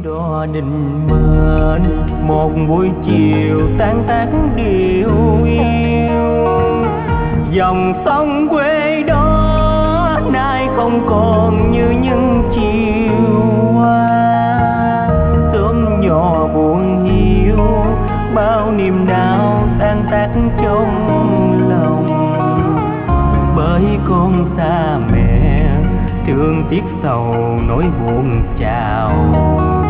đò đình mến, một buổi chiều tan tác điều yêu. Dòng sông quê đó nay không còn như những chiều qua. Sớm nhỏ buồn hiu, bao niềm đau tan tác trong lòng. Bởi con xa mẹ, thương tiếc sầu nỗi buồn chào